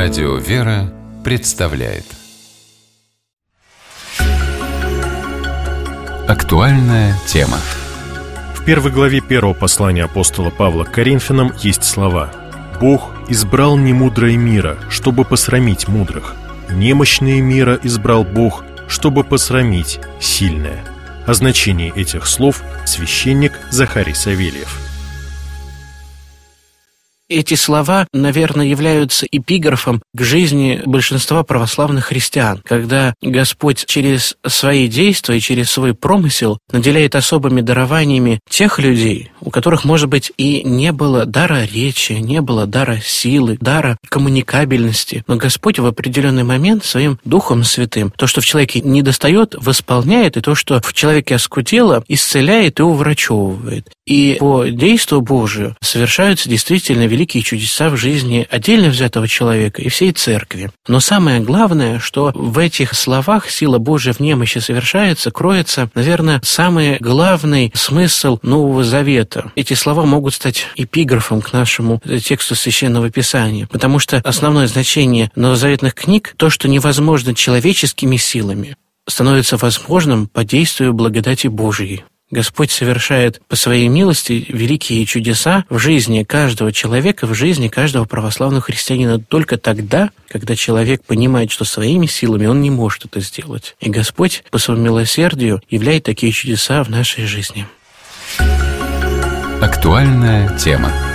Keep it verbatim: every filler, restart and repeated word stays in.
Радио «Вера» представляет актуальная тема. В первой главе первого послания апостола Павла к Коринфянам есть слова: «Бог избрал немудрое мира, чтобы посрамить мудрых. Немощные мира избрал Бог, чтобы посрамить сильное». О значении этих слов священник Захарий Савельев. Эти слова, наверное, являются эпиграфом к жизни большинства православных христиан, когда Господь через свои действия и через свой промысел наделяет особыми дарованиями тех людей, у которых, может быть, и не было дара речи, не было дара силы, дара коммуникабельности, но Господь в определенный момент своим Духом Святым то, что в человеке недостает, восполняет, и то, что в человеке оскудело, исцеляет и уврачевывает. И по действию Божию совершаются действительно великие чудеса в жизни отдельно взятого человека и всей церкви. Но самое главное, что в этих словах сила Божия в немощи совершается, кроется, наверное, самый главный смысл Нового Завета. Эти слова могут стать эпиграфом к нашему тексту Священного Писания, потому что основное значение новозаветных книг — то, что невозможно человеческими силами, становится возможным по действию благодати Божьей. Господь совершает по своей милости великие чудеса в жизни каждого человека, в жизни каждого православного христианина только тогда, когда человек понимает, что своими силами он не может это сделать. И Господь по своему милосердию являет такие чудеса в нашей жизни. Актуальная тема.